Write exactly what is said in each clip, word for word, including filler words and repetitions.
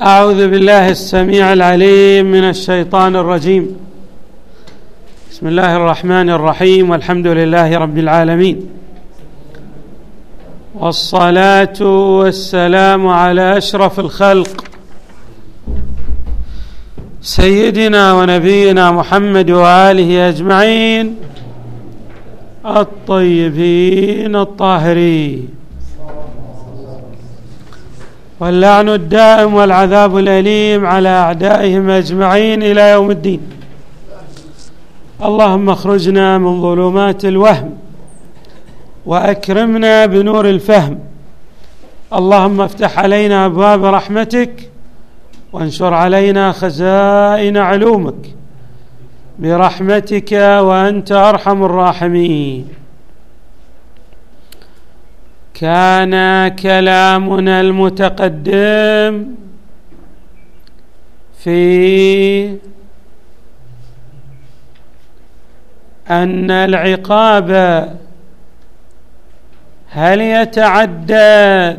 أعوذ بالله السميع العليم من الشيطان الرجيم. بسم الله الرحمن الرحيم، والحمد لله رب العالمين، والصلاة والسلام على أشرف الخلق سيدنا ونبينا محمد وآله أجمعين الطيبين الطاهرين، واللعن الدائم والعذاب الأليم على أعدائهم أجمعين إلى يوم الدين. اللهم اخرجنا من ظلمات الوهم وأكرمنا بنور الفهم. اللهم افتح علينا أبواب رحمتك وانشر علينا خزائن علومك برحمتك وأنت أرحم الراحمين. كان كلامنا المتقدم في أن العقاب هل يتعدى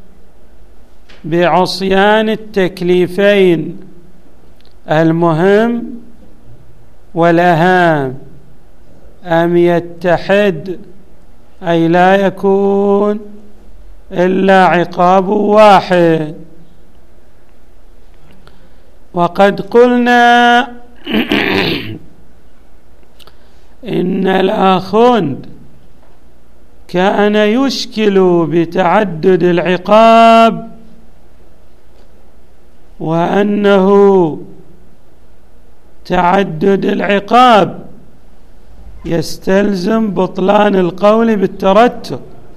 بعصيان التكليفين المهم والأهم، أم يتحد أي لا يكون إلا عقاب واحد؟ وقد قلنا إن الآخوند كان يشكل بتعدد العقاب، وأنه تعدد العقاب يستلزم بطلان القول بالترتب.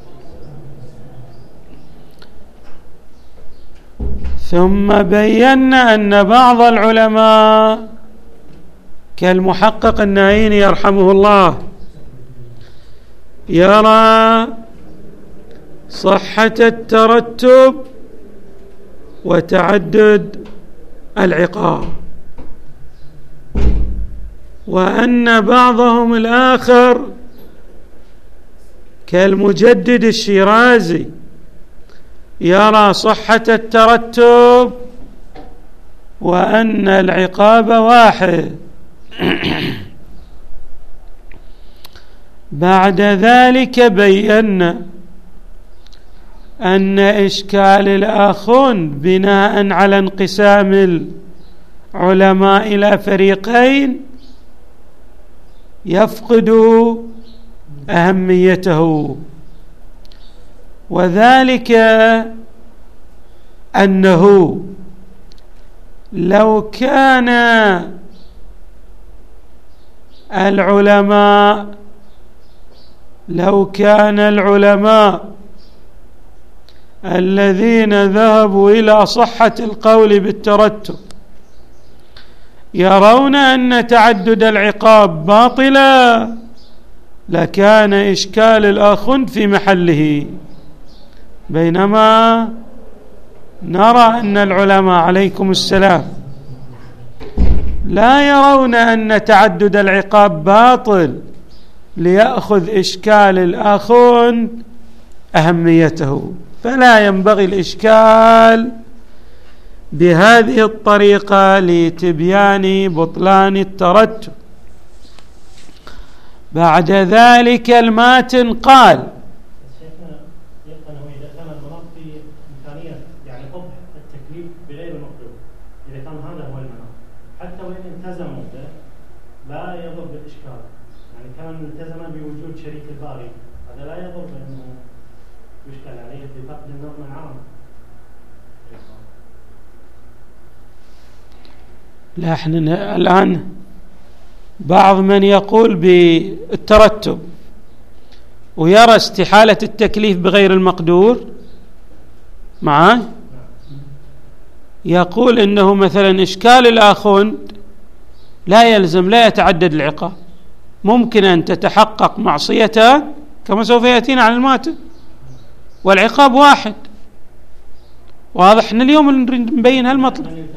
ثم بينا أن بعض العلماء كالمحقق النعيني يرحمه الله يرى صحة الترتب وتعدد العقاب، وأن بعضهم الآخر كالمجدد الشيرازي يرى صحة الترتب وأن العقاب واحد. بعد ذلك بينا أن إشكال الآخوند بناء على انقسام العلماء إلى فريقين يفقد أهميته، وذلك أنه لو كان العلماء لو كان العلماء الذين ذهبوا إلى صحة القول بالترتب يرون أن تعدد العقاب باطلا، لكان إشكال الآخوند في محله، بينما نرى أن العلماء عليكم السلام لا يرون أن تعدد العقاب باطل ليأخذ إشكال الآخوند أهميته. فلا ينبغي الإشكال بهذه الطريقة لتبيان بطلان الترتب. بعد ذلك الماتن قال: لا يضر بالإشكال، يعني كان التزم بوجود شريك الباري، هذا لا يضر بأنه يشكل عليه بفقد النظم العام. لا، احنا الآن بعض من يقول بالترتب ويرى استحالة التكليف بغير المقدور معه، يقول إنه مثلا إشكال الآخوند لا يلزم لا يتعدد العقاب، ممكن أن تتحقق معصيتان كما سوف يأتينا عن الماتن والعقاب واحد. واضح؟ احنا اليوم نريد نبين هالمطلب.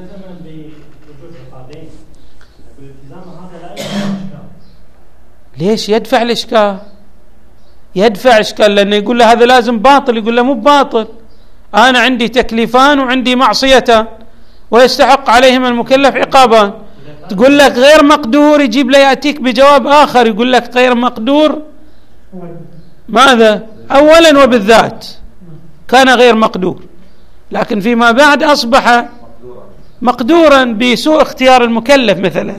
ليش يدفع الإشكال؟ يدفع إشكال لأنه يقول له هذا لازم باطل، يقول له مو باطل، أنا عندي تكليفان وعندي معصيتان، ويستحق عليهما المكلف عقابان. تقول لك غير مقدور، يجيب لي يأتيك بجواب آخر يقول لك غير مقدور ماذا؟ أولا وبالذات كان غير مقدور، لكن فيما بعد أصبح مقدورا بسوء اختيار المكلف مثلا.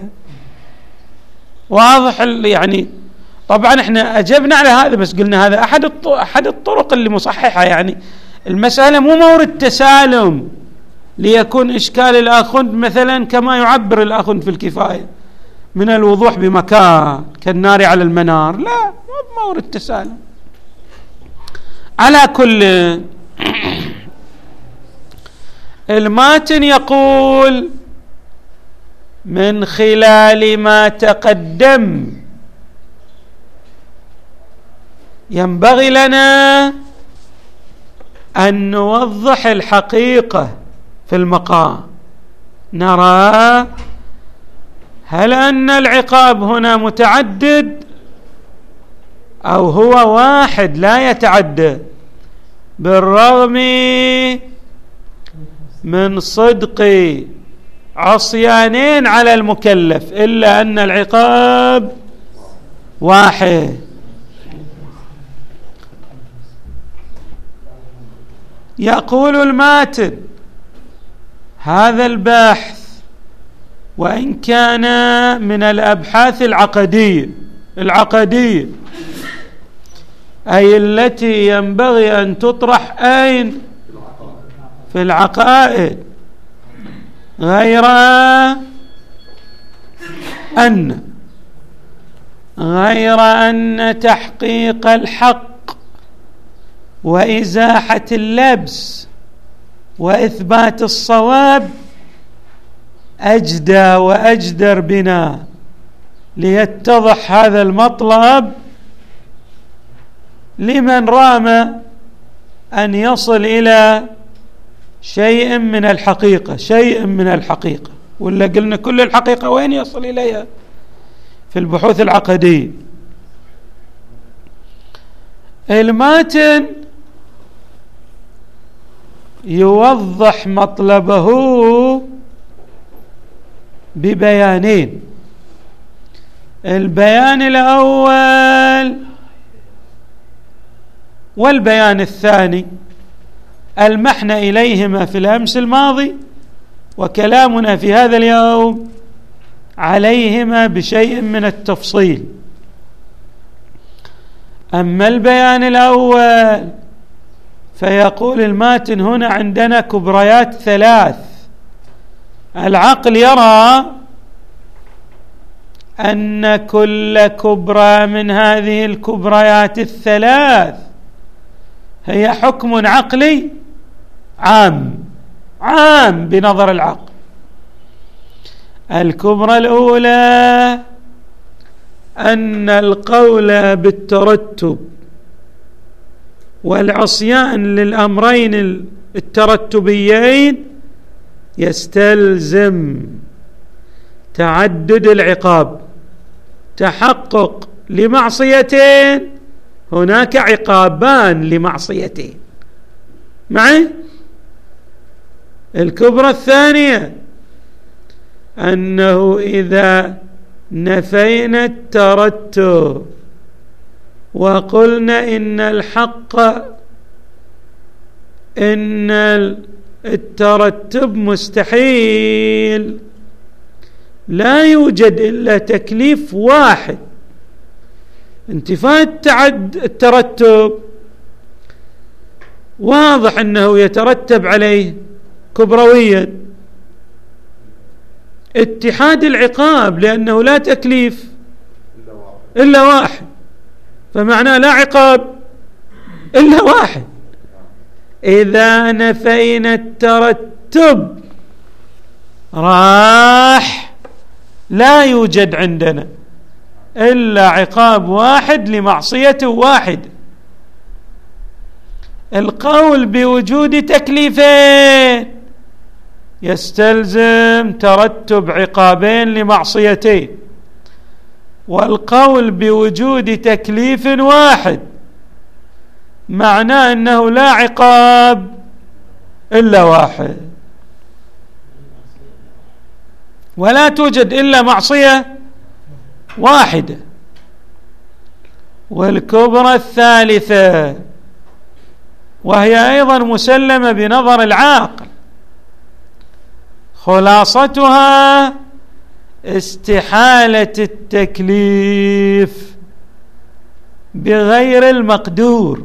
واضح يعني؟ طبعا احنا أجبنا على هذا، بس قلنا هذا أحد أحد الطرق اللي مصححة. يعني المسألة مو مورد تسالم ليكون إشكال الآخوند مثلا كما يعبر الآخوند في الكفاية من الوضوح بمكان كالنار على المنار، لا، مو مورد تسالم. على كل الماتن يقول من خلال ما تقدم ينبغي لنا أن نوضح الحقيقة في المقام. نرى هل أن العقاب هنا متعدد أو هو واحد لا يتعدد، بالرغم من صدق عصيانين على المكلف، إلا أن العقاب واحد. يقول الماتن هذا البحث وإن كان من الأبحاث العقدية العقدية أي التي ينبغي أن تطرح أين؟ في العقائد، غير أن غير أن تحقيق الحق وإزاحة اللبس وإثبات الصواب أجدى وأجدر بنا ليتضح هذا المطلب لمن رام أن يصل إلى شيء من الحقيقة شيء من الحقيقة ولا قلنا كل الحقيقة وين يصل إليها؟ في البحوث العقدية. الماتن يوضح مطلبه ببيانين. البيان الأول والبيان الثاني المحنا إليهما في الأمس الماضي، وكلامنا في هذا اليوم عليهما بشيء من التفصيل. أما البيان الأول فيقول الماتن هنا عندنا كبريات ثلاث. العقل يرى أن كل كبرى من هذه الكبريات الثلاث هي حكم عقلي عام عام بنظر العقل. الكبرى الأولى أن القول بالترتب والعصيان للأمرين الترتبيين يستلزم تعدد العقاب، تحقق لمعصيتين هناك عقابان لمعصيتين معي. الكبرى الثانية أنه إذا نفينا الترتب وقلنا إن الحق إن الترتب مستحيل، لا يوجد إلا تكليف واحد. انتفاء التعد الترتب واضح أنه يترتب عليه كبرويا اتحاد العقاب، لأنه لا تكليف إلا واحد، فمعناه لا عقاب إلا واحد. إذا نفينا الترتب راح لا يوجد عندنا إلا عقاب واحد لمعصية واحد. القول بوجود تكليفين يستلزم ترتب عقابين لمعصيتين، والقول بوجود تكليف واحد معناه أنه لا عقاب إلا واحد. ولا توجد إلا معصية واحدة. والكبرى الثالثة وهي أيضا مسلمة بنظر العاقل، خلاصتها استحالة التكليف بغير المقدور.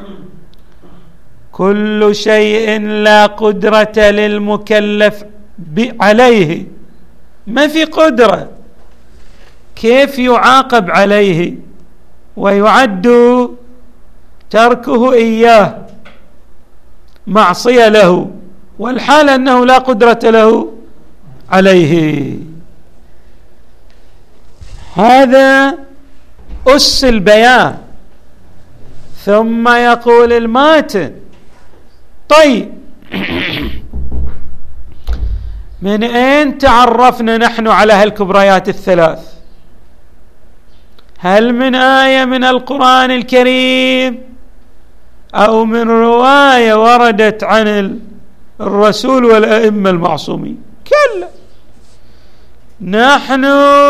كل شيء لا قدرة للمكلف عليه، ما في قدرة، كيف يعاقب عليه ويعد تركه إياه معصية له، والحال أنه لا قدرة له عليه. هذا أس البيان. ثم يقول الماتن: طيب من أين تعرفنا نحن على هالكبريات الثلاث؟ هل من آية من القرآن الكريم أو من رواية وردت عن الرسول والأئمة المعصومين؟ كلا، نحن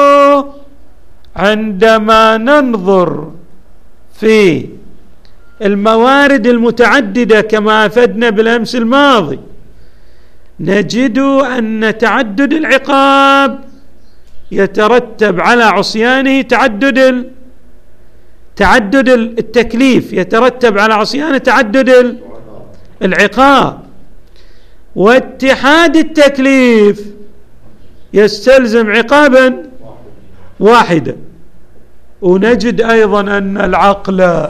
عندما ننظر في الموارد المتعددة كما أفدنا بالأمس الماضي، نجد أن تعدد العقاب يترتب على عصيانه تعدد تعدد التكليف، يترتب على عصيانه تعدد العقاب، واتحاد التكليف يستلزم عقابا واحدا. ونجد أيضا أن العقل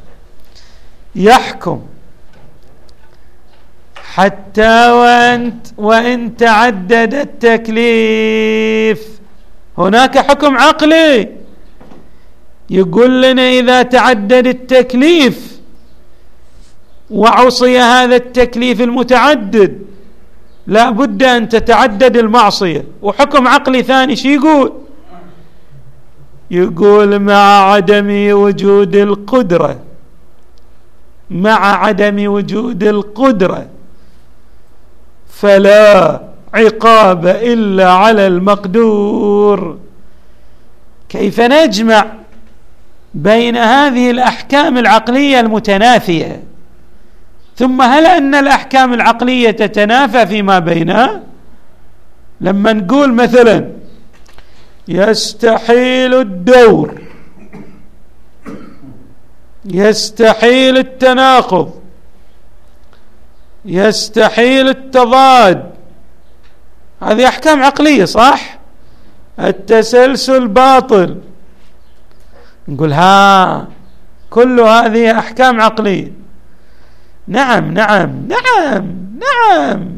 يحكم حتى وأن, وإن تعدد التكليف، هناك حكم عقلي يقول لنا إذا تعدد التكليف وعصي هذا التكليف المتعدد لا بد أن تتعدد المعصية. وحكم عقلي ثاني شو يقول؟ يقول مع عدم وجود القدرة، مع عدم وجود القدرة فلا عقاب إلا على المقدور. كيف نجمع بين هذه الأحكام العقلية المتنافية؟ ثم هل أن الأحكام العقلية تتنافى فيما بينها؟ لما نقول مثلا يستحيل الدور، يستحيل التناقض، يستحيل التضاد، هذه أحكام عقلية صح؟ التسلسل باطل، نقول ها كل هذه أحكام عقلية. نعم نعم نعم نعم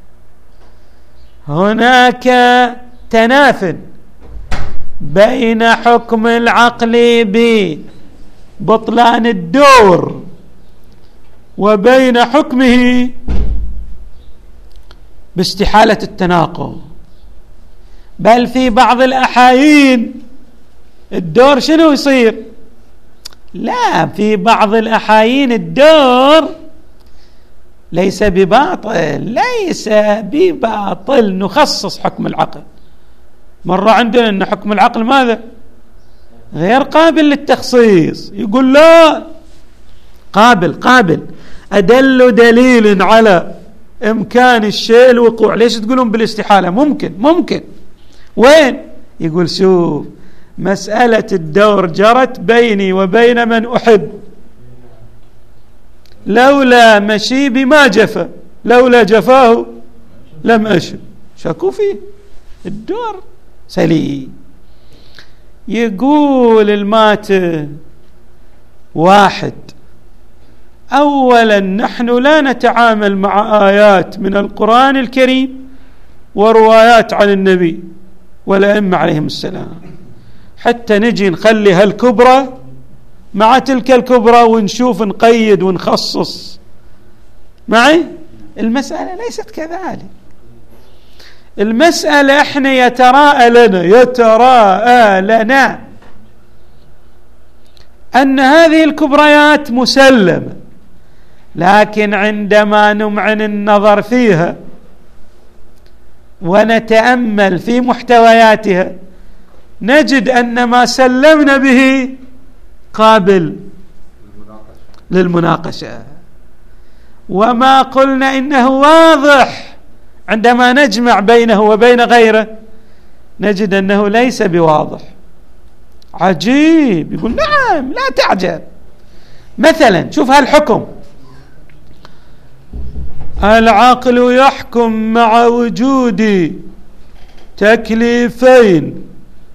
هناك تناف بين حكم العقل ببطلان الدور وبين حكمه باستحالة التناقض. بل في بعض الأحايين الدور شنو يصير؟ لا، في بعض الأحايين الدور ليس بباطل، ليس بباطل، نخصص حكم العقل. مرة عندنا أن حكم العقل ماذا؟ غير قابل للتخصيص، يقول لا قابل قابل، أدل دليل على إمكان الشيء الوقوع. ليش تقولون بالاستحالة؟ ممكن ممكن. وين؟ يقول شوف مسألة الدور جرت بيني وبين من أحب، لولا مشيبي ما جفا، لولا جفاه لم أشب، شكوا فيه الدور سليم. يقول الماتن واحد، أولا نحن لا نتعامل مع آيات من القرآن الكريم وروايات عن النبي والأئمة عليهم السلام حتى نجي نخلي هالكبرى مع تلك الكبرى ونشوف نقيد ونخصص معي. المسألة ليست كذلك. المسألة احنا يتراءى لنا يتراءى لنا أن هذه الكبريات مسلمة، لكن عندما نمعن النظر فيها ونتأمل في محتوياتها نجد أن ما سلمنا به قابل للمناقشة، وما قلنا إنه واضح عندما نجمع بينه وبين غيره نجد أنه ليس بواضح. عجيب. يقول نعم لا تعجب. مثلا شوف هالحكم: العقل يحكم مع وجود تكليفين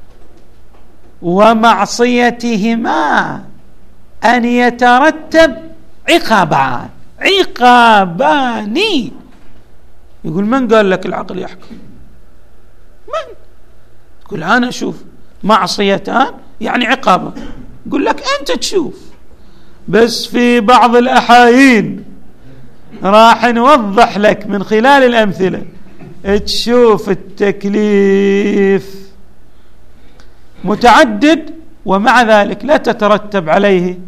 ومعصيتهما أن يترتب عقابان. عقابان. يقول من قال لك العقل يحكم؟ من؟ يقول أنا أشوف معصيتان يعني عقابا. يقول لك أنت تشوف، بس في بعض الأحايين راح نوضح لك من خلال الأمثلة تشوف التكليف متعدد ومع ذلك لا تترتب عليه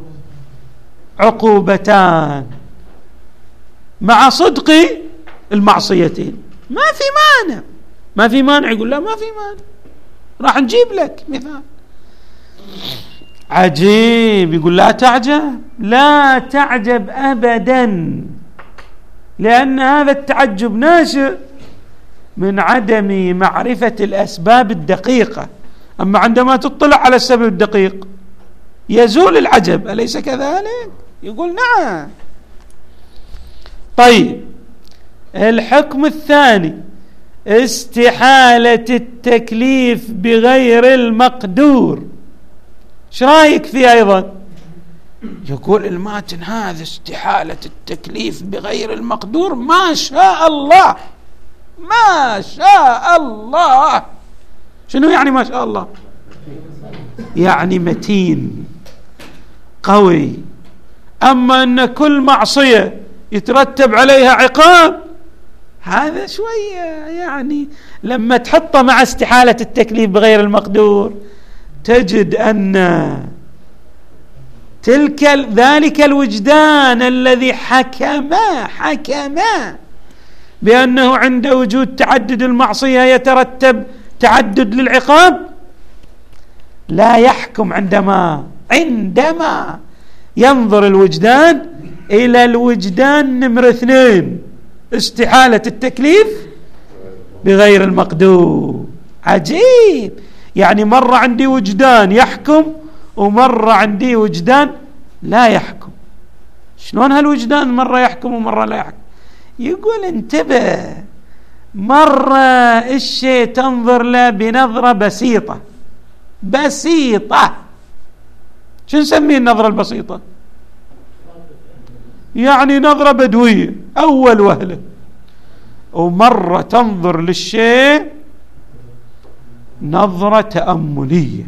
عقوبتان مع صدق المعصيتين. ما في مانع، ما في مانع. يقول لا ما في مانع، راح نجيب لك مثال. عجيب. يقول لا تعجب، لا تعجب أبدا، لأن هذا التعجب ناشئ من عدم معرفة الأسباب الدقيقة. أما عندما تطلع على السبب الدقيق يزول العجب، أليس كذلك؟ يقول نعم. طيب الحكم الثاني استحالة التكليف بغير المقدور، ايش رايك فيه أيضا؟ يقول الماتن هذا استحالة التكليف بغير المقدور ما شاء الله، ما شاء الله. شنو يعني ما شاء الله؟ يعني متين قوي. أما أن كل معصية يترتب عليها عقاب هذا شوية يعني لما تحطه مع استحالة التكليف بغير المقدور تجد أن تلك ذلك الوجدان الذي حكم حكم بأنه عند وجود تعدد المعصية يترتب تعدد للعقاب لا يحكم عندما عندما ينظر الوجدان إلى الوجدان نمرة اثنين استحالة التكليف بغير المقدور. عجيب. يعني مرة عندي وجدان يحكم ومرة عندي وجدان لا يحكم. شلون هالوجدان مرة يحكم ومرة لا يحكم؟ يقول انتبه، مرة الشيء تنظر له بنظرة بسيطة بسيطة. شو نسميه النظرة البسيطة؟ يعني نظرة بدوية أول وهلة. ومرة تنظر للشيء نظرة تأملية.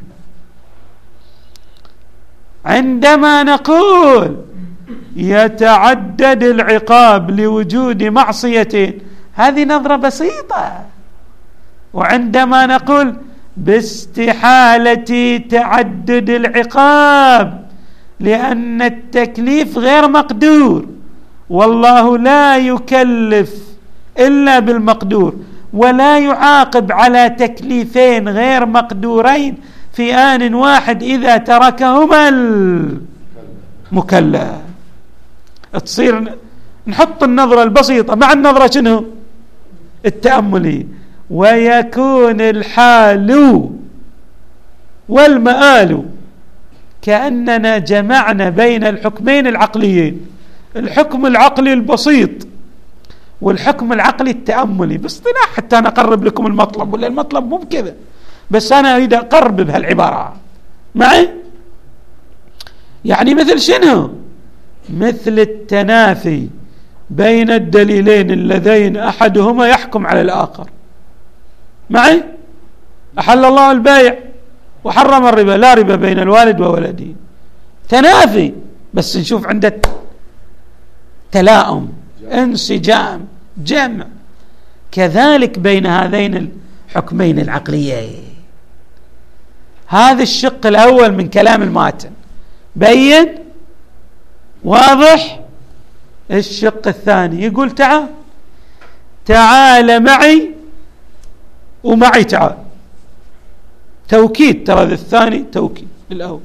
عندما نقول يتعدد العقاب لوجود معصيتين هذه نظرة بسيطة. وعندما نقول باستحالة تعدد العقاب لأن التكليف غير مقدور والله لا يكلف إلا بالمقدور ولا يعاقب على تكليفين غير مقدورين في آن واحد إذا تركهما المكلف. تصير نحط النظرة البسيطة مع النظرة شنو التأملي ويكون الحال والمآل كأننا جمعنا بين الحكمين العقليين، الحكم العقلي البسيط والحكم العقلي التأملي باصطلاح حتى أنا أقرب لكم المطلب، ولا المطلب مو بكذا بس أنا أريد أقرب بهالعبارة معي. يعني مثل شنو؟ مثل التنافي بين الدليلين اللذين أحدهما يحكم على الآخر معي. أحل الله البيع وحرم الربا، لا ربا بين الوالد وولده، تنافي بس نشوف عنده تلاؤم انسجام جمع. كذلك بين هذين الحكمين العقليين. هذا الشق الأول من كلام الماتن بين واضح. الشق الثاني يقول تعال تعال معي ومعي تعال. توكيد، ترى الثاني توكيد الأول.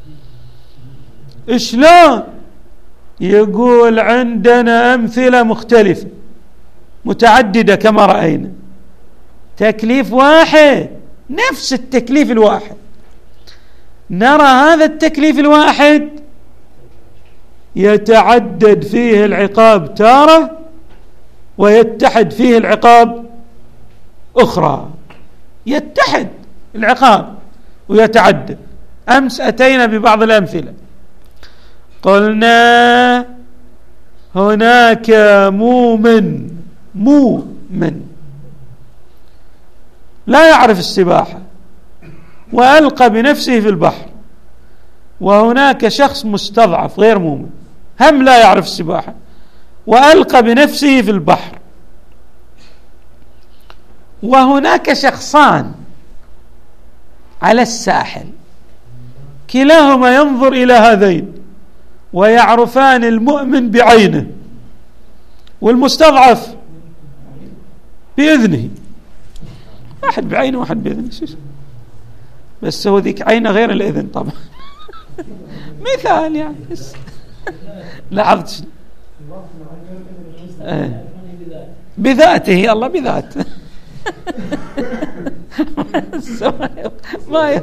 شلون؟ يقول عندنا أمثلة مختلفة متعددة كما رأينا، تكليف واحد، نفس التكليف الواحد، نرى هذا التكليف الواحد يتعدد فيه العقاب تارة ويتحد فيه العقاب أخرى، يتحد العقاب ويتعدد. أمس أتينا ببعض الأمثلة، قلنا هناك مؤمن مؤمن لا يعرف السباحة وألقى بنفسه في البحر، وهناك شخص مستضعف غير مؤمن هم لا يعرف السباحة وألقى بنفسه في البحر، وهناك شخصان على الساحل كلاهما ينظر إلى هذين ويعرفان المؤمن بعينه والمستضعف بإذنه، واحد بعينه واحد بإذنه، بس هو ذيك عينه غير الإذن طبعا مثال يعني لاحظت آه. بذاته الله بذاته ما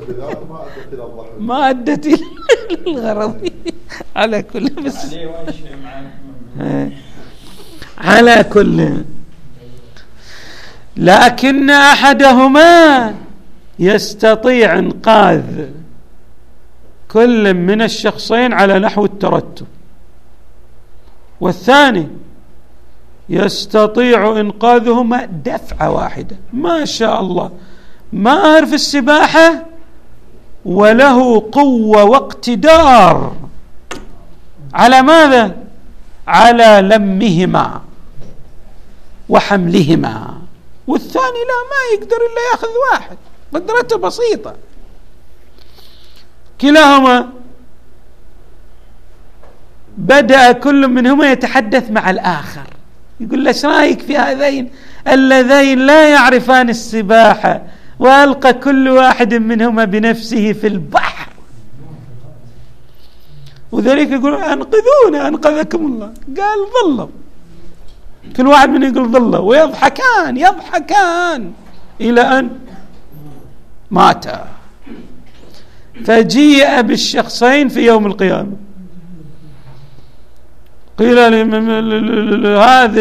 ما أدت الغرض على كل بس على كل، لكن أحدهما يستطيع إنقاذ كل من الشخصين على نحو الترتب، والثاني يستطيع إنقاذهما دفعة واحدة. ما شاء الله، ماهر في السباحة وله قوة واقتدار على ماذا؟ على لمهما وحملهما، والثاني لا، ما يقدر إلا يأخذ واحد، قدرته بسيطة. كلاهما بدأ كل منهما يتحدث مع الآخر، يقول له ايش رايك في هذين اللذين لا يعرفان السباحة وألقى كل واحد منهما بنفسه في البحر، وذلك يقول أنقذونا أنقذكم الله، قال ظلوا، كل واحد منهم يقول ظلوا، ويضحكان يضحكان إلى أن ماتا. فجيء بالشخصين في يوم القيامة، قيل هذه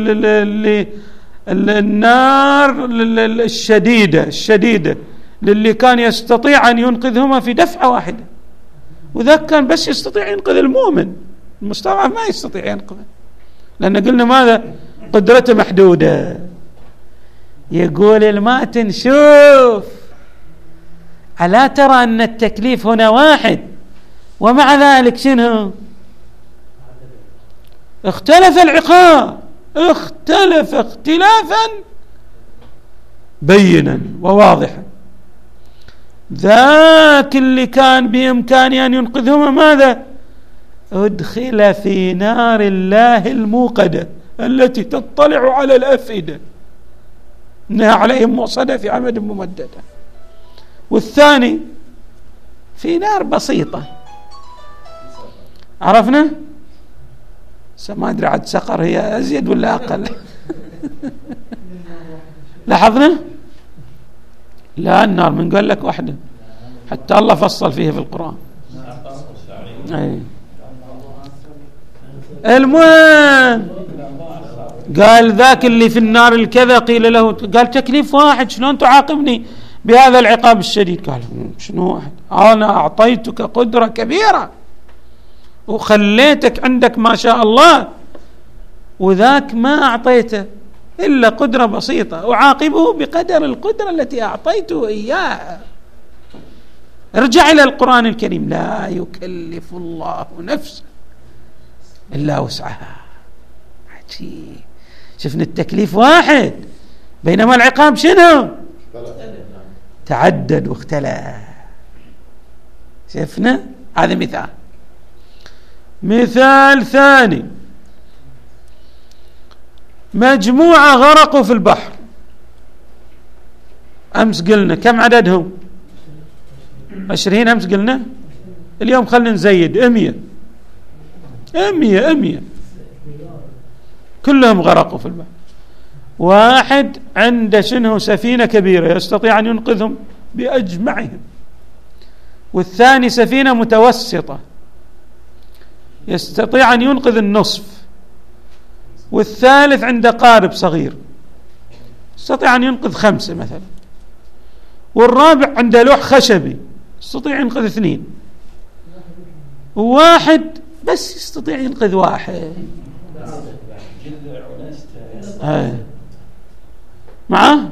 النار الشديدة الشديدة للي كان يستطيع أن ينقذهما في دفعة واحدة، وذاك كان بس يستطيع ينقذ المؤمن، المستضعف ما يستطيع ينقذه، لأن قلنا ماذا؟ قدرته محدودة. يقول الماتن شوف، ألا ترى أن التكليف هنا واحد ومع ذلك شنو؟ اختلف العقاب، اختلف اختلافا بينا وواضحا. ذاك اللي كان بإمكانه أن ينقذهما ماذا؟ ادخل في نار الله الموقدة التي تطلع على الأفئدة، إنها عليهم موصدة في عمد ممددة. والثاني في نار بسيطة، عرفنا؟ ما أدري عاد سقر هي أزيد ولا أقل لاحظنا؟ لا، النار من قال لك واحدة، حتى الله فصل فيه في القرآن. أي. المهم قال ذاك اللي في النار الكذا قيل له، قال تكليف واحد، شلون تعاقبني بهذا العقاب الشديد؟ قال شنو واحد؟ أنا أعطيتك قدرة كبيرة وخليتك عندك ما شاء الله، وذاك ما أعطيته إلا قدرة بسيطة، أعاقبه بقدر القدرة التي أعطيته إياها. ارجع إلى القرآن الكريم، لا يكلف الله نفسا إلا وسعها. عجيب، شفنا التكليف واحد بينما العقاب شنو؟ تعدد واختلف. شفنا؟ هذا مثال. مثال ثاني، مجموعة غرقوا في البحر، أمس قلنا كم عددهم؟ عشرين أمس قلنا. اليوم خلنا نزيد أمية أمية أمية كلهم غرقوا في البحر. واحد عنده شنو سفينة كبيرة يستطيع أن ينقذهم بأجمعهم، والثاني سفينة متوسطة يستطيع أن ينقذ النصف، والثالث عنده قارب صغير يستطيع أن ينقذ خمسة مثلا، والرابع عنده لوح خشبي يستطيع ينقذ اثنين، وواحد بس يستطيع ينقذ واحد. هاي معه.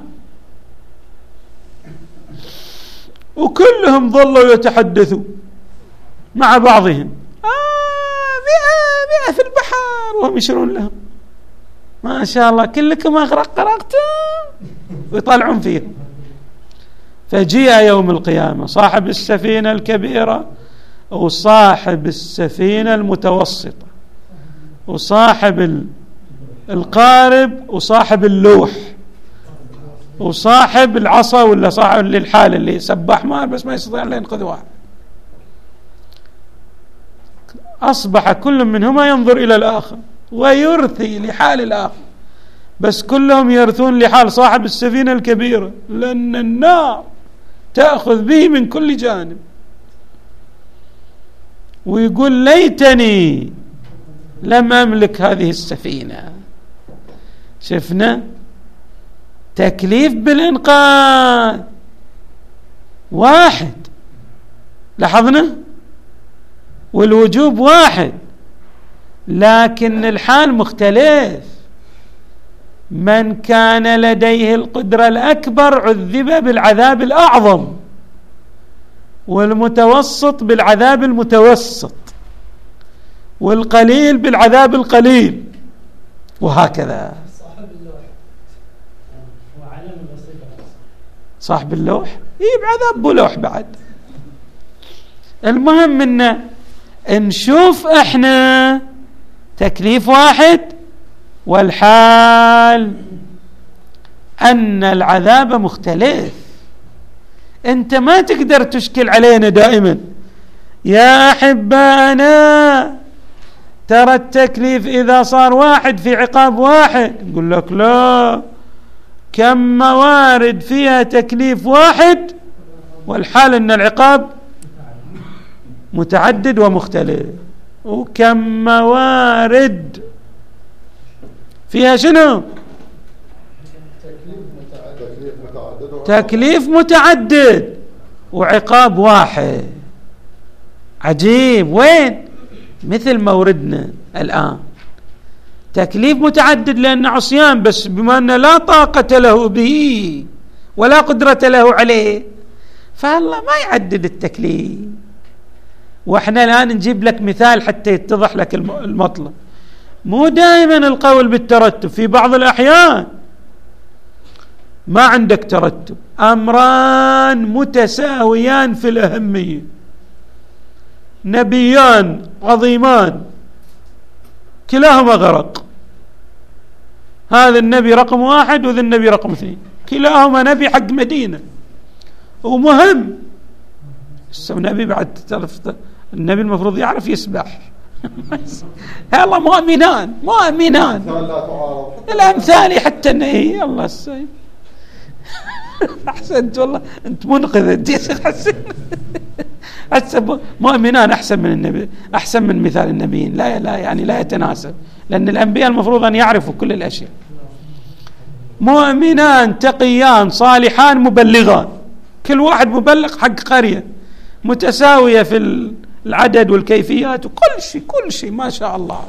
وكلهم ظلوا يتحدثوا مع بعضهم آه مئة مئة في البحر وهم يشرون لهم ما شاء الله كلكم أغرق غرقتم ويطلعون فيهم. فجيء يوم القيامة صاحب السفينة الكبيرة وصاحب السفينة المتوسطة وصاحب القارب وصاحب اللوح وصاحب العصا ولا صاحب للحال اللي سباح ماء بس ما يستطيع أن ينقذ واحد. أصبح كل منهما ينظر إلى الآخر ويرثي لحال الآخر، بس كلهم يرثون لحال صاحب السفينة الكبيرة لأن النار تأخذ به من كل جانب. ويقول ليتني لم أملك هذه السفينة. شفنا تكليف بالإنقاذ واحد، لاحظنا، والوجوب واحد، لكن الحال مختلف. من كان لديه القدرة الأكبر عذب بالعذاب الأعظم، والمتوسط بالعذاب المتوسط، والقليل بالعذاب القليل، وهكذا. صاحب اللوح يجيب عذاب بلوح بعد. المهم ان نشوف احنا تكليف واحد والحال ان العذاب مختلف. انت ما تقدر تشكل علينا دائما يا احبانا ترى التكليف اذا صار واحد في عقاب واحد. نقول لك لا، كم موارد فيها تكليف واحد والحال ان العقاب متعدد ومختلف، وكم موارد فيها شنو تكليف متعدد وعقاب واحد. عجيب. وين؟ مثل موردنا الآن تكليف متعدد لأن عصيان، بس بما أن لا طاقة له به ولا قدرة له عليه فالله ما يعدد التكليف. وإحنا الآن نجيب لك مثال حتى يتضح لك المطلب. مو دائما القول بالترتب، في بعض الأحيان ما عندك ترتب، أمران متساويان في الأهمية، نبيان عظيمان كلاهما غرق، هذا النبي رقم واحد وذا النبي رقم اثنين، كلاهما نبي حق مدينة ومهم. النبي بعد تعرف النبي المفروض يعرف يسبح يلا مؤمنان مؤمنان الأمثال حتى النهي. الله السيد أحسنت والله أنت منقذ الجيش. حسن أحسن مؤمنان أحسن من النبي، أحسن من مثال النبيين. لا لا يعني لا يتناسب، لأن الأنبياء المفروض أن يعرفوا كل الأشياء. مؤمنان تقيان صالحان مبلغان، كل واحد مبلغ حق قرية، متساوية في العدد والكيفيات وكل شيء كل شيء ما شاء الله،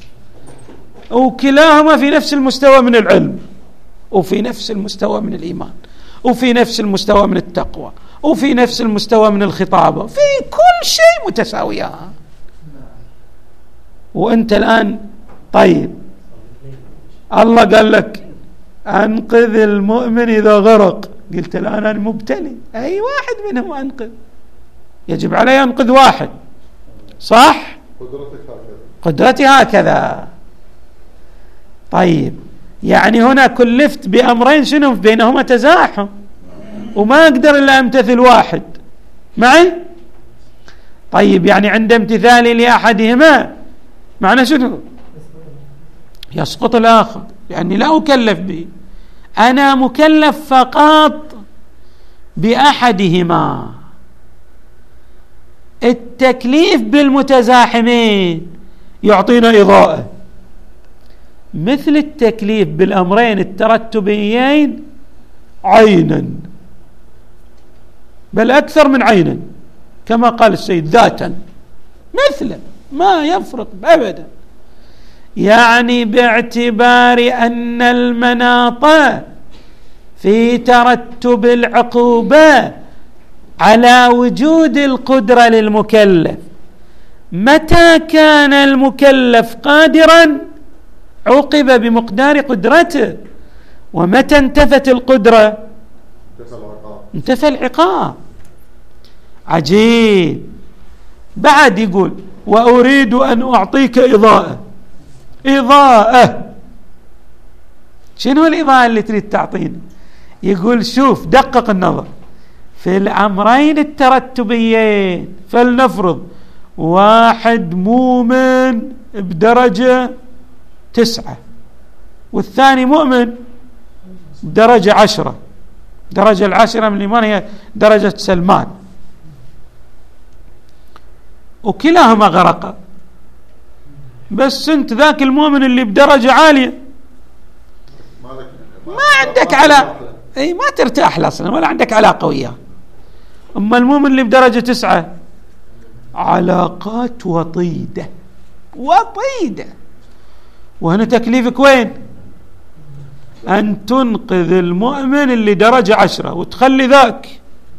وكلاهما في نفس المستوى من العلم، وفي نفس المستوى من الإيمان، وفي نفس المستوى من التقوى، وفي نفس المستوى من الخطابة، في كل شيء متساويان. وأنت الآن طيب الله قال لك أنقذ المؤمن إذا غرق، قلت الآن أنا مبتلي، أي واحد منهم أنقذ، يجب علي أنقذ واحد، صح؟ قدرتي هكذا. طيب يعني هنا كلفت بأمرين شنو بينهما تزاحم، وما أقدر إلا أمتثل واحد معي. طيب يعني عند امتثالي لأحدهما معنى شنو؟ يسقط الآخر لأني لا أكلف به، أنا مكلف فقط بأحدهما. التكليف بالمتزاحمين يعطينا إضاءة، مثل التكليف بالأمرين الترتبيين عينا، بل أكثر من عينا كما قال السيد، ذاتا مثله ما يفرق أبدا. يعني باعتبار أن المناط في ترتب العقوبة على وجود القدرة للمكلف، متى كان المكلف قادرا عوقب بمقدار قدرته، ومتى انتفت القدرة انتفى العقاب. عجيب. بعد يقول وأريد أن أعطيك إضاءة. إضاءة شنو الإضاءة اللي تريد تعطيني؟ يقول شوف دقق النظر في الأمرين الترتبيين، فلنفرض واحد مؤمن بدرجة تسعة والثاني مؤمن بدرجة عشرة، درجة العشرة من الإيمان هي درجة سلمان، وكلاهما غرق، بس انت ذاك المؤمن اللي بدرجة عالية ما عندك علاقة، اي ما ترتاح اصلا ولا عندك علاقة وياه. اما المؤمن اللي بدرجة تسعة علاقات وطيدة وطيدة، وهنا تكليفك وين؟ أن تنقذ المؤمن اللي درجة عشرة وتخلي ذاك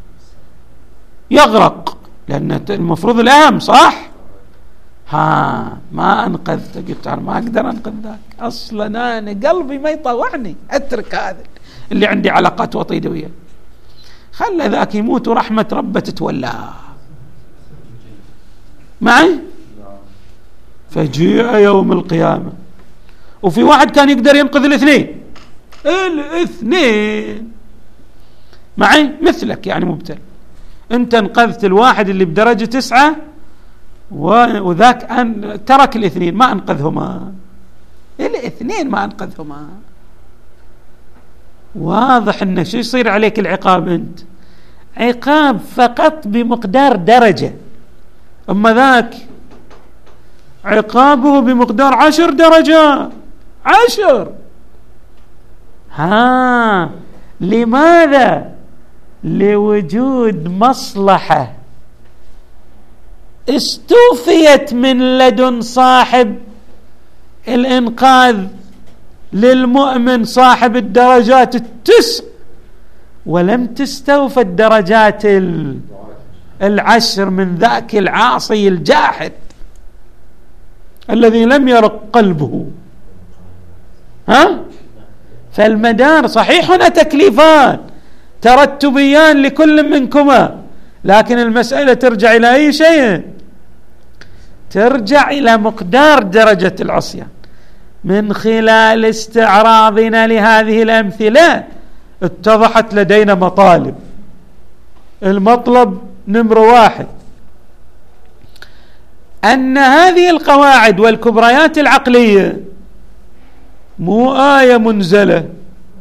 يغرق، لأن المفروض الأهم صح؟ ها ما أنقذت، قلت أنا ما أقدر أنقذ ذاك أصلا، أنا قلبي ما يطوعني، أترك هذا اللي عندي علاقات وطيدة وياه، خلى ذاك يموت ورحمة ربه تتولاه معي. فجيء يوم القيامة وفي واحد كان يقدر ينقذ الاثنين، الاثنين معي مثلك يعني مبتل، انت انقذت الواحد اللي بدرجة تسعة وذاك أن ترك الاثنين ما انقذهما، الاثنين ما انقذهما. واضح انه شو يصير عليك العقاب؟ انت عقاب فقط بمقدار درجة، اما ذاك عقابه بمقدار عشر درجات، عشر. ها لماذا؟ لوجود مصلحة استوفيت من لدن صاحب الإنقاذ للمؤمن صاحب الدرجات التسع، ولم تستوفى الدرجات العشر من ذاك العاصي الجاحد الذي لم يرق قلبه. ها فالمدار صحيح هنا تكليفان ترتبيان لكل منكما، لكن المسألة ترجع إلى أي شيء؟ ترجع إلى مقدار درجة العصيان. من خلال استعراضنا لهذه الأمثلة اتضحت لدينا مطالب. المطلب نمرة واحد أن هذه القواعد والكبريات العقلية مو آية منزلة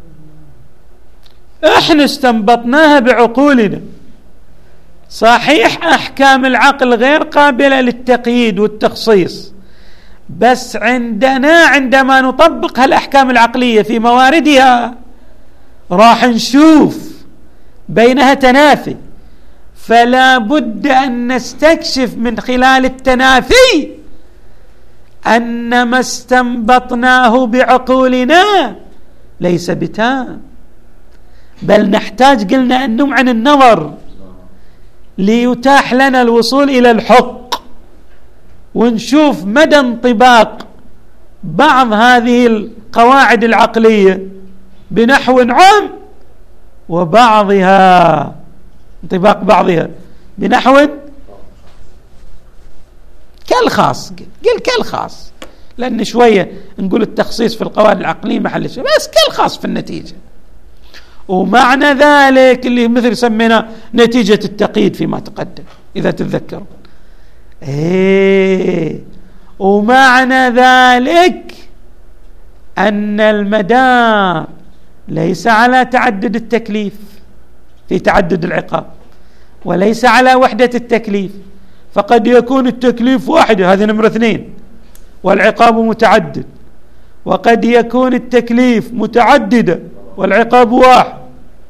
احنا استنبطناها بعقولنا. صحيح أحكام العقل غير قابلة للتقييد والتخصيص، بس عندنا عندما نطبق هالأحكام العقلية في مواردها راح نشوف بينها تنافي، فلا بد أن نستكشف من خلال التنافي أن ما استنبطناه بعقولنا ليس بتام، بل نحتاج قلنا أن نمعن النظر ليتاح لنا الوصول إلى الحق، ونشوف مدى انطباق بعض هذه القواعد العقلية بنحو عام، وبعضها انطباق بعضها بنحو كالخاص. قل كالخاص، لأن شوية نقول التخصيص في القواعد العقلية محل شيء، بس كالخاص في النتيجة. ومعنى ذلك اللي مثل سمينا نتيجة التقييد فيما تقدم إذا تتذكرون. إيه ومعنى ذلك أن المدار ليس على تعدد التكليف في تعدد العقاب، وليس على وحدة التكليف، فقد يكون التكليف واحد، هذه نمرة اثنين، والعقاب متعدد، وقد يكون التكليف متعددة والعقاب واحد.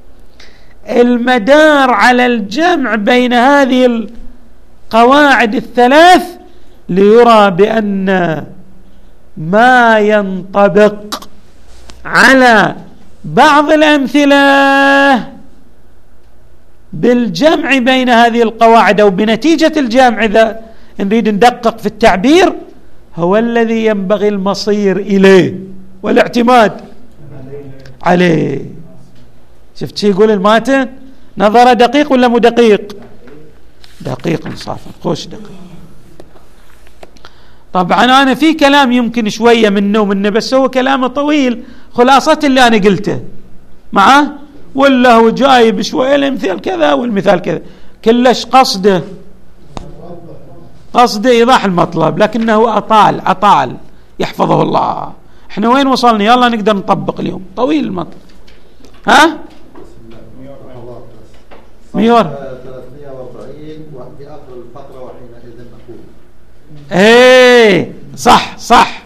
المدار على الجمع بين هذه القواعد الثلاث ليرى بأن ما ينطبق على بعض الأمثلة بالجمع بين هذه القواعد أو بنتيجة الجمع إذا نريد ندقق في التعبير هو الذي ينبغي المصير إليه والاعتماد عليه. شفت شي يقول الماتن؟ نظر دقيق ولا مو دقيق؟ دقيق انصافا، خوش دقيق. طبعا أنا في كلام يمكن شوية منه ومنه، بس هو كلامه طويل، خلاصة اللي أنا قلته معه، ولا هو جايب شوية المثال كذا والمثال كذا، كلش قصده قصده إيضاح المطلب، لكنه أطال أطال يحفظه الله. احنا وين وصلنا؟ يلا نقدر نطبق اليوم، طويل المطلب. ها ميور ثلاثمائة وأربعين وفي آخر الفقرة وحينئذ نقول. ايه صح صح.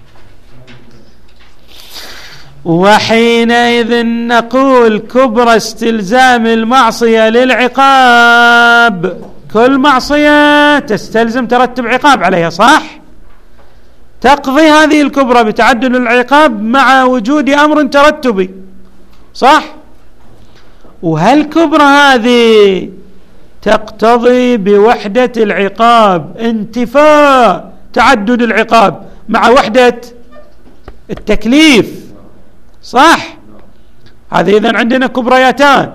وحينئذ نقول كبرى استلزام المعصية للعقاب، كل معصية تستلزم ترتب عقاب عليها، صح؟ تقضي هذه الكبرى بتعدد العقاب مع وجود أمر ترتبي، صح؟ وهالكبرى هذه تقتضي بوحدة العقاب انتفاء تعدد العقاب مع وحدة التكليف، صح؟ هذه إذن عندنا كبرياتان.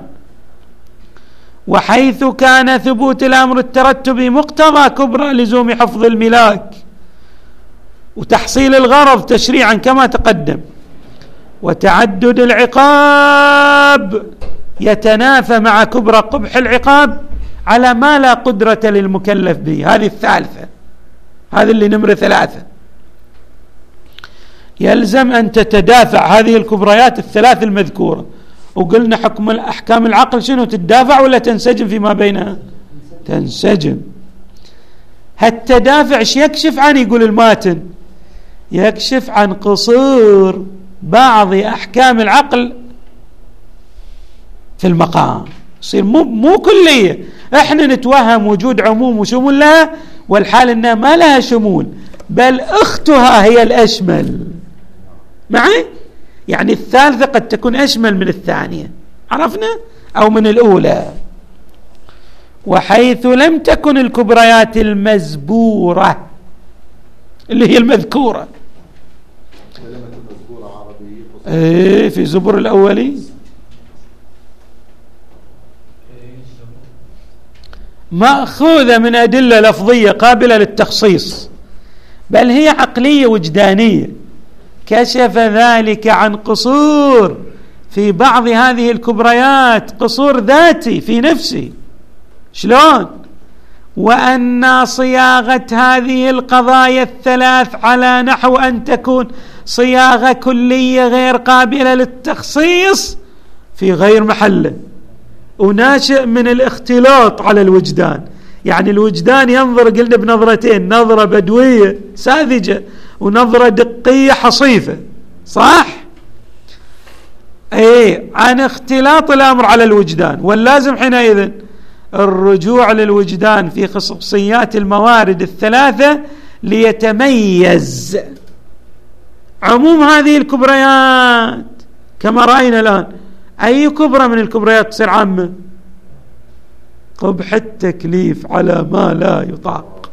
وحيث كان ثبوت الأمر الترتبي مقتضى كبرى لزوم حفظ الملاك وتحصيل الغرض تشريعا كما تقدم، وتعدد العقاب يتنافى مع كبرى قبح العقاب على ما لا قدرة للمكلف به. هذه الثالثة، هذه اللي نمرة ثلاثة. يلزم أن تتدافع هذه الكبريات الثلاث المذكورة، وقلنا حكم الأحكام العقل شنو؟ تتدافع ولا تنسجم فيما بينها؟ تنسجم. هالتدافع ايش يكشف عن؟ يقول الماتن يكشف عن قصور بعض أحكام العقل في المقام، يصير مو مو كلية. احنا نتوهم وجود عموم وشمول لها، والحال انها ما لها شمول، بل اختها هي الاشمل. معي؟ يعني الثالثة قد تكون اشمل من الثانية، عرفنا؟ او من الاولى. وحيث لم تكن الكبريات المزبورة اللي هي المذكورة، كلمة المذكورة عربية ايه في زبر الاولي، مأخوذة من أدلة لفظية قابلة للتخصيص، بل هي عقلية وجدانية. كشف ذلك عن قصور في بعض هذه الكبريات، قصور ذاتي في نفسي. شلون؟ وأن صياغة هذه القضايا الثلاث على نحو أن تكون صياغة كلية غير قابلة للتخصيص في غير محله، وناشئ من الاختلاط على الوجدان. يعني الوجدان ينظر، قلنا بنظرتين، نظرة بدوية ساذجة ونظرة دقية حصيفة، صح؟ ايه، عن اختلاط الامر على الوجدان. واللازم حينئذ الرجوع للوجدان في خصوصيات الموارد الثلاثة ليتميز عموم هذه الكبريات. كما رأينا الآن، أي كبرى من الكبريات تصير عامة؟ قبح التكليف على ما لا يطاق،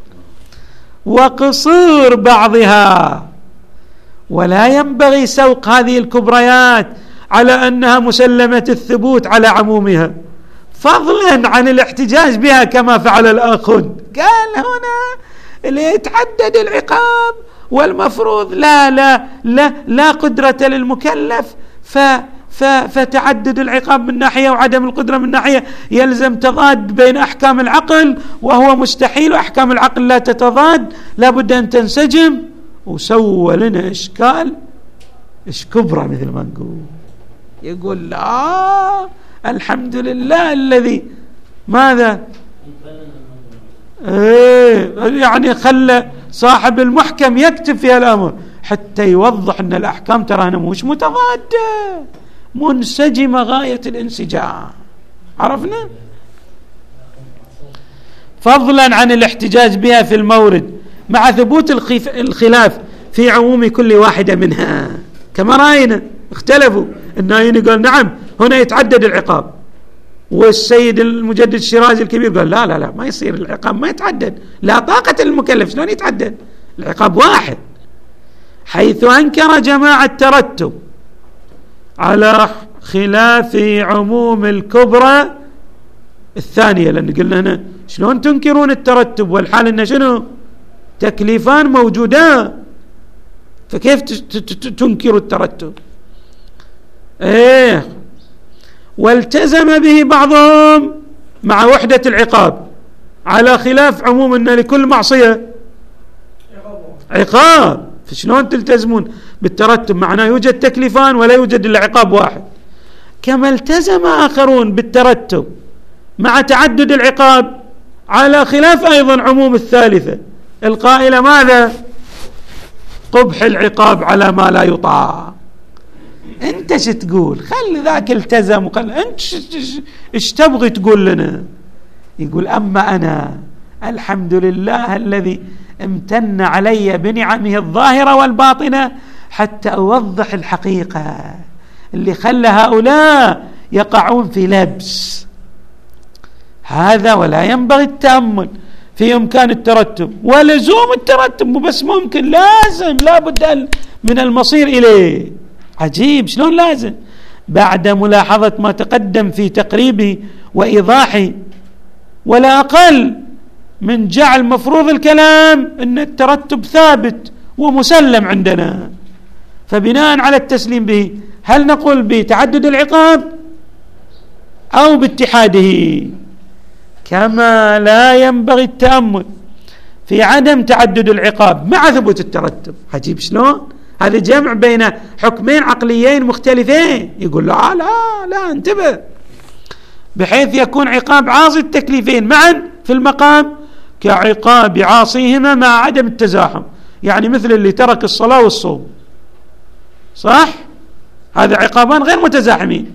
وقصور بعضها. ولا ينبغي سوق هذه الكبريات على أنها مسلمة الثبوت على عمومها، فضلا عن الاحتجاج بها كما فعل الآخرون. قال هنا اللي يتعدد العقاب والمفروض لا لا لا لا قدرة للمكلف، ف فتعدد العقاب من ناحية وعدم القدرة من ناحية يلزم تضاد بين أحكام العقل، وهو مستحيل، وأحكام العقل لا تتضاد، لابد أن تنسجم. وسوى لنا إشكال إش كبرى مثل ما نقول. يقول لا الحمد لله الذي ماذا ايه يعني خلى صاحب المحكم يكتب في الأمر حتى يوضح أن الأحكام ترى مش متضادة، منسجمة غاية الانسجام. عرفنا؟ فضلا عن الاحتجاج بها في المورد مع ثبوت الخلاف في عموم كل واحدة منها. كما رأينا اختلفوا، النايين قال نعم هنا يتعدد العقاب، والسيد المجدد الشيرازي الكبير قال لا لا لا ما يصير العقاب ما يتعدد، لا طاقة المكلف شلون يتعدد، العقاب واحد. حيث أنكر جماعة الترتب على خلاف عموم الكبرى الثانية، لأن قلنا هنا شلون تنكرون الترتب والحال إن شنو تكليفان موجودان، فكيف تنكروا الترتب؟ ايه والتزم به بعضهم مع وحدة العقاب على خلاف عموم أن لكل معصية عقاب، فشلون تلتزمون بالترتب معناه يوجد تكليفان ولا يوجد إلا عقاب واحد؟ كما التزم آخرون بالترتب مع تعدد العقاب على خلاف أيضا عموم الثالثة القائلة ماذا؟ قبح العقاب على ما لا يطاق. انت شو تقول؟ خلي ذاك التزم وقال انت ايش تبغي تقول لنا؟ يقول اما انا الحمد لله الذي امتن علي بنعمه الظاهرة والباطنة حتى اوضح الحقيقة اللي خلى هؤلاء يقعون في لبس هذا، ولا ينبغي التأمل في امكان الترتب ولزوم الترتب، مو بس ممكن، لازم، لابد من المصير اليه. عجيب شلون لازم بعد ملاحظة ما تقدم في تقريبه وإيضاحه، ولا أقل من جعل مفروض الكلام أن الترتب ثابت ومسلم عندنا. فبناء على التسليم به هل نقول بتعدد العقاب أو باتحاده؟ كما لا ينبغي التأمل في عدم تعدد العقاب مع ثبوت الترتب. عجيب شلون هذا جمع بين حكمين عقليين مختلفين. يقول لا لا لا انتبه، بحيث يكون عقاب عاصي التكليفين معا في المقام كعقاب عاصيهما مع عدم التزاحم، يعني مثل اللي ترك الصلاة والصوم، صح؟ هذا عقابان غير متزاحمين،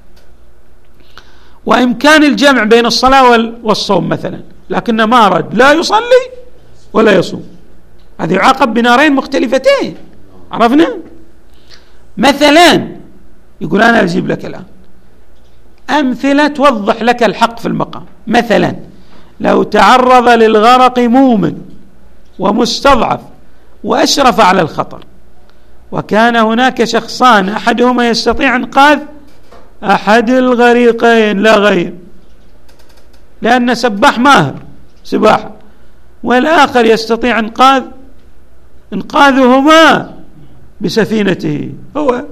وإمكان الجمع بين الصلاة والصوم مثلا، لكن ما أراد لا يصلي ولا يصوم، هذا يعاقب بنارين مختلفتين. عرفنا؟ مثلا يقول أنا أجيب لك الآن أمثلة توضح لك الحق في المقام. مثلا لو تعرض للغرق مؤمن ومستضعف وأشرف على الخطر، وكان هناك شخصان أحدهما يستطيع إنقاذ أحد الغريقين لا غير، لأن سباح ماهر سباحة، والآخر يستطيع إنقاذ إنقاذهما بسفينته هو.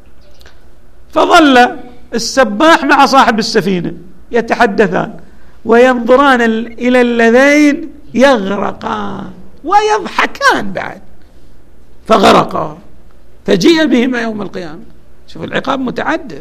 فظل السباح مع صاحب السفينة يتحدثان وينظران إلى اللذين يغرقان ويضحكان بعد، فغرقا فجيء بهما يوم القيامة. شوف العقاب متعدد،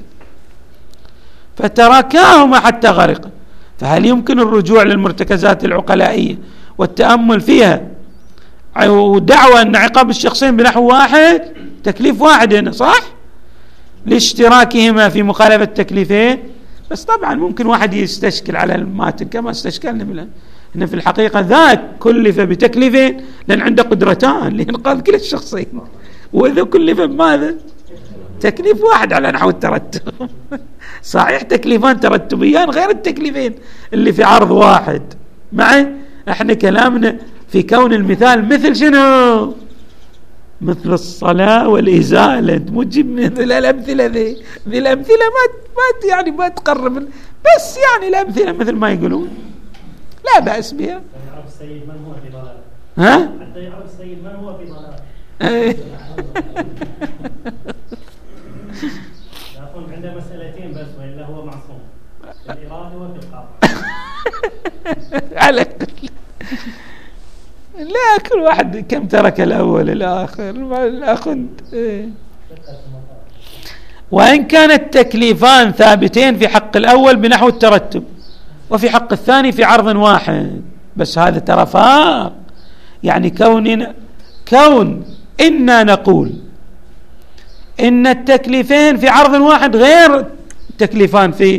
فتركاهما حتى غرقا. فهل يمكن الرجوع للمرتكزات العقلائية والتأمل فيها ودعوة أن عقاب الشخصين بنحو واحد تكليف واحد هنا، صح؟ لاشتراكهما في مخالفة التكليفين. بس طبعا ممكن واحد يستشكل على الماتن كما استشكلنا بالآن، إن في الحقيقة ذاك كلف بتكليفين لأن عنده قدرتان لإنقاذ كل الشخصين، وإذا كلف بماذا؟ تكليف واحد على نحو الترتب. صحيح تكليفان ترتبيان غير التكليفين اللي في عرض واحد. معي احنا كلامنا في كون المثال مثل شنو؟ مثل الصلاة والإزالة. انت مو تجيب مثل الأمثلة ذي ذي الأمثلة ما ما يعني ما تقرب، بس يعني الأمثلة مثل ما يقولون لا بأس بها. يعرف السيد من هو في ضلال، ها؟ حتى يعرف السيد من هو في ضلال. يكون عند عنده مسألتين بس وإلا هو معصوم في الإرادة وفي القاطع. على كل لا كل واحد كم ترك الأول الآخر الأخذ إيه. وإن كان التكليفان ثابتين في حق الأول بنحو الترتب وفي حق الثاني في عرض واحد، بس هذا ترى فارق. يعني كون كون إنا نقول إن التكليفين في عرض واحد غير التكليفان في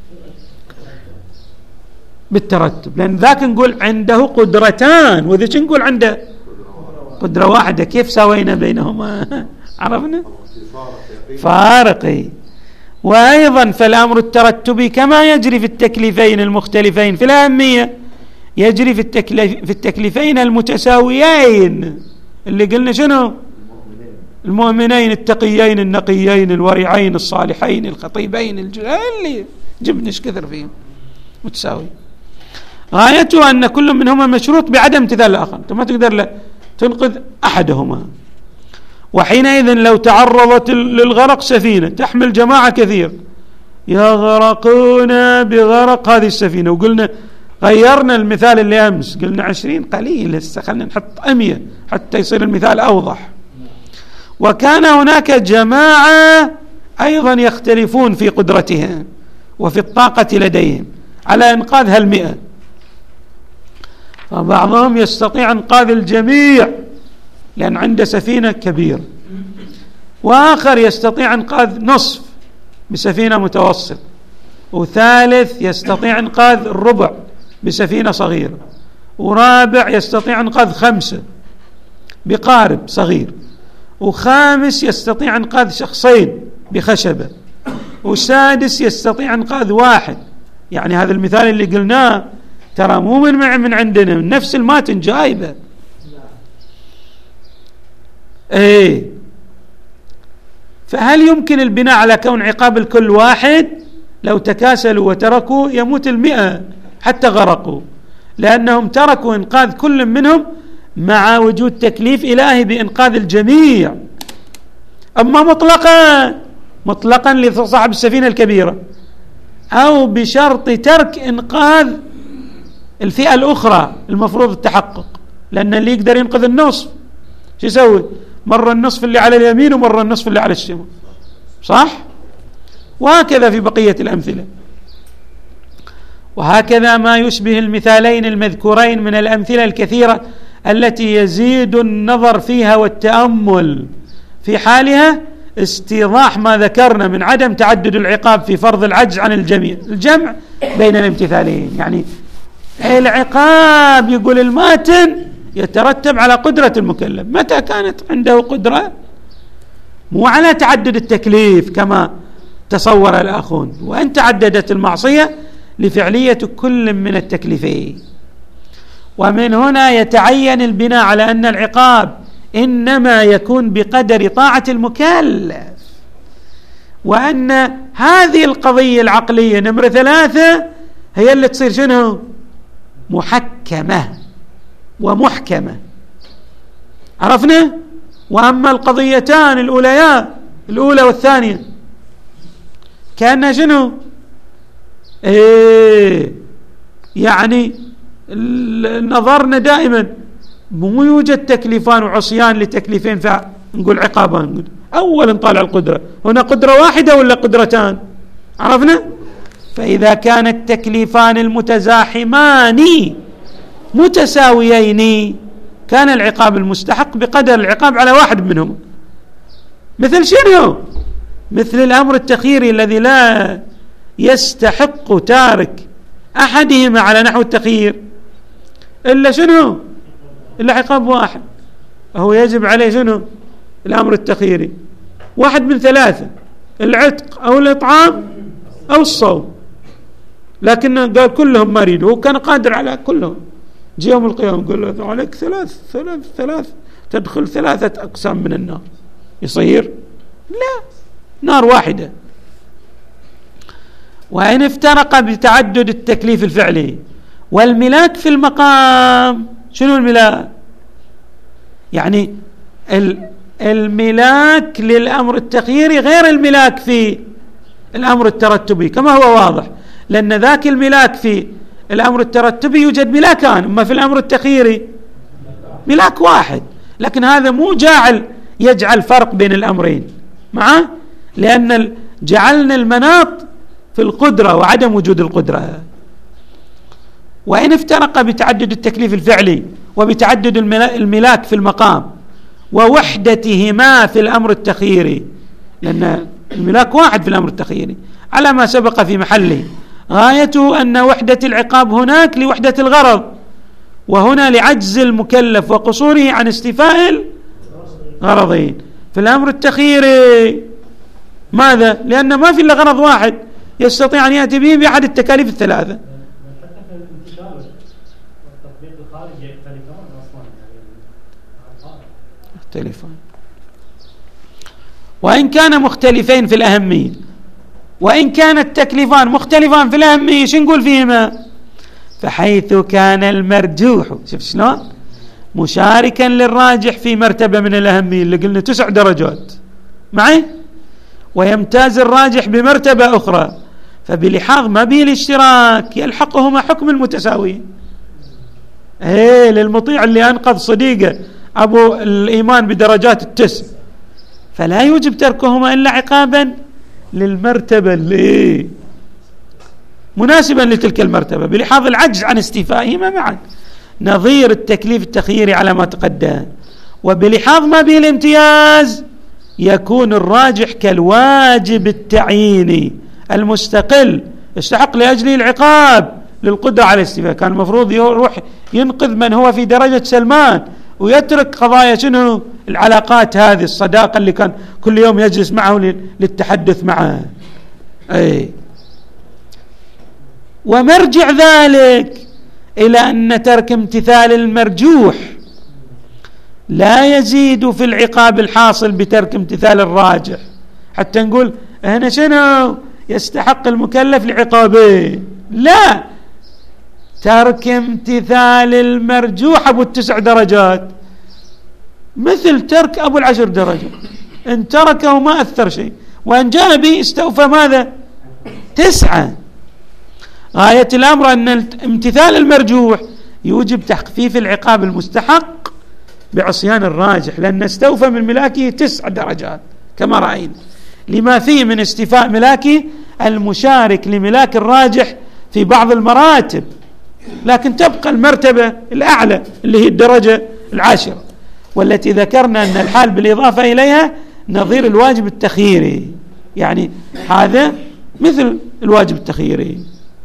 بالترتب، لأن ذاك نقول عنده قدرتان وذيك نقول عنده قدرة واحدة، كيف سوينا بينهما؟ عرفنا فارقي. وأيضا فالأمر الترتبي كما يجري في التكليفين المختلفين في الأهمية يجري في التكليف في التكليفين المتساويين اللي قلنا شنو؟ المؤمنين التقيين النقيين الورعين الصالحين الخطيبين اللي جبنش كثر فيهم متساوي. غايته أن كل منهما مشروط بعدم امتثال الآخر، أنت ما تقدر لا تنقذ أحدهما. وحينئذ لو تعرضت للغرق سفينة تحمل جماعة كثير يغرقون بغرق هذه السفينة، وقلنا غيرنا المثال اللي أمس قلنا عشرين قليل، هسه خلينا نحط أمية حتى يصير المثال أوضح. وكان هناك جماعة أيضا يختلفون في قدرتهم وفي الطاقة لديهم على إنقاذ هالمئة، فبعضهم يستطيع إنقاذ الجميع لأن عنده سفينة كبيرة، وآخر يستطيع إنقاذ نصف بسفينة متوسط، وثالث يستطيع إنقاذ الربع بسفينة صغيرة، ورابع يستطيع إنقاذ خمسة بقارب صغير، وخامس يستطيع إنقاذ شخصين بخشبة، وسادس يستطيع إنقاذ واحد. يعني هذا المثال اللي قلناه ترى مو من من عندنا، من نفس الماتن جايبه. ايه فهل يمكن البناء على كون عقاب الكل واحد؟ لو تكاسلوا وتركوا يموت المئة حتى غرقوا، لأنهم تركوا إنقاذ كل منهم مع وجود تكليف إلهي بإنقاذ الجميع. أما مطلقا مطلقا لصاحب السفينة الكبيرة أو بشرط ترك إنقاذ الفئة الأخرى المفروض التحقق، لأن اللي يقدر ينقذ النصف شو يسوي؟ مرة النصف اللي على اليمين ومرة النصف اللي على الشمال، صح؟ وهكذا في بقية الأمثلة. وهكذا ما يشبه المثالين المذكورين من الأمثلة الكثيرة التي يزيد النظر فيها والتأمل في حالها استيضاح ما ذكرنا من عدم تعدد العقاب في فرض العجز عن الجميع، الجمع بين الامتثالين. يعني العقاب يقول الماتن يترتب على قدرة المكلف، متى كانت عنده قدرة، مو على تعدد التكليف كما تصور الآخرون، وأن تعددت المعصية لفعلية كل من التكليفين. ومن هنا يتعين البناء على أن العقاب إنما يكون بقدر طاعة المكلف، وأن هذه القضية العقلية نمرة ثلاثة هي اللي تصير شنو؟ محكمة ومحكمة. عرفنا؟ وأما القضيتان الأوليان الأولى والثانية كأنها شنو؟ إيه يعني نظرنا دائما مو يوجد تكليفان وعصيان لتكليفين فنقول عقابان، نقول أولا نطالع القدرة، هنا قدرة واحدة ولا قدرتان؟ عرفنا؟ فإذا كان التكليفان المتزاحمان متساويين كان العقاب المستحق بقدر العقاب على واحد منهم. مثل شنو؟ مثل الأمر التخييري الذي لا يستحق تارك أحدهما على نحو التخيير إلا شنو؟ إلا عقاب واحد، هو يجب عليه شنو؟ الأمر التخييري واحد من ثلاثة، العتق أو الإطعام أو الصوم، لكن قال كلهم ما يريد، هو كان قادر على كلهم. جاء يوم القيامة يقول له عليك ثلاث ثلاث ثلاث تدخل ثلاثة أقسام من النار، يصير؟ لا، نار واحدة. وإن افترق بتعدد التكليف الفعلي والملاك في المقام، شنو الملاك؟ يعني الملاك للأمر التخييري غير الملاك في الأمر الترتبي كما هو واضح، لأن ذاك الملاك في الأمر الترتبي يوجد ملاكان، أما في الأمر التخييري ملاك واحد، لكن هذا مو جاعل يجعل فرق بين الأمرين معه، لأن جعلنا المناط في القدرة وعدم وجود القدرة. وإن افترق بتعدد التكليف الفعلي وبتعدد الملاك في المقام ووحدتهما في الأمر التخييري، لأن الملاك واحد في الأمر التخييري على ما سبق في محله، غايته أن وحدة العقاب هناك لوحدة الغرض، وهنا لعجز المكلف وقصوره عن استيفاء الغرضين. في الأمر التخييري ماذا؟ لأن ما في إلا غرض واحد يستطيع أن يأتي به بأحد التكاليف الثلاثة. مختلفان، وإن كان مختلفين في الأهمية، وإن كان التكليفان مختلفان في الأهمية، شو نقول فيهما؟ فحيث كان المرجوح، شوف شلون، مشاركا للراجح في مرتبة من الأهمية اللي قلنا تسع درجات معي، ويمتاز الراجح بمرتبة أخرى، فبلحاظ ما به الاشتراك يلحقهما حكم المتساوي. ايه للمطيع اللي أنقذ صديقه أبو الإيمان بدرجات التسع، فلا يوجب تركهما إلا عقابا للمرتبة اللي مناسبا لتلك المرتبة بلحاظ العجز عن استيفائهما معا، نظير التكليف التخييري على ما تقدم. وبلحاظ ما به الامتياز يكون الراجح كالواجب التعييني المستقل يستحق لأجله العقاب للقدرة على الاستيفاء. كان المفروض يروح ينقذ من هو في درجة سلمان ويترك قضايا شنو العلاقات هذه، الصداقة اللي كان كل يوم يجلس معه للتحدث معه. أي ومرجع ذلك إلى أن ترك امتثال المرجوح لا يزيد في العقاب الحاصل بترك امتثال الراجح، حتى نقول هنا شنو يستحق المكلف لعقابين، لا، ترك امتثال المرجوح أبو التسع درجات مثل ترك أبو العشر درجات، إن تركه ما أثر شيء، وإن جاء به استوفى ماذا؟ تسعة. غاية الأمر أن امتثال المرجوح يوجب تخفيف العقاب المستحق بعصيان الراجح، لأن استوفى من ملاكه تسع درجات كما رأينا، لما فيه من استيفاء ملاكه المشارك لملاك الراجح في بعض المراتب، لكن تبقى المرتبة الأعلى اللي هي الدرجة العاشرة، والتي ذكرنا أن الحال بالإضافة إليها نظير الواجب التخييري، يعني هذا مثل الواجب التخييري.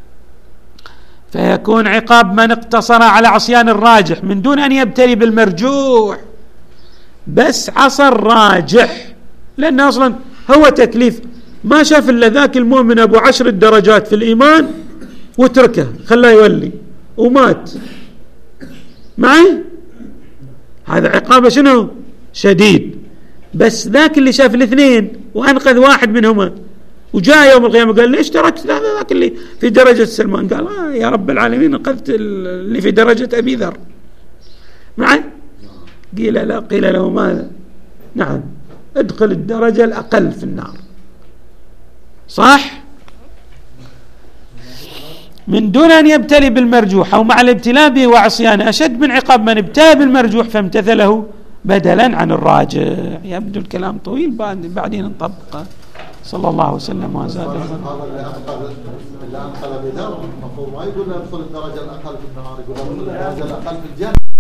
فيكون عقاب من اقتصر على عصيان الراجح من دون أن يبتلي بالمرجوح، بس عصى الراجح، لأن أصلا هو تكليف ما شاف إلا ذاك المؤمن أبو عشر الدرجات في الإيمان وتركه خلاه يولي ومات معي، هذا عقابه شنو؟ شديد. بس ذاك اللي شاف الاثنين وأنقذ واحد منهما وجاء يوم القيامة قال ليش تركت هذا ذاك اللي في درجة سلمان؟ قال آه يا رب العالمين أنقذت اللي في درجة أبي ذر معي. قيل لا، قيل له ماذا؟ نعم ادخل الدرجة الأقل في النار، صح، من دون أن يبتلي بالمرجوح، أو مع الابتلاء به وعصيانه أشد من عقاب من ابتلى بالمرجوح فامتثله بدلا عن الراجح. يبدو الكلام طويل، بعدين نطبقه. صلى الله وسلم وزاد. هذا اللي أنقذ اللي أنقذ بذر المفروض ما يقول له ادخل الدرجة الأقل في النار، يقول له ادخل الدرجة الأقل في الجنة.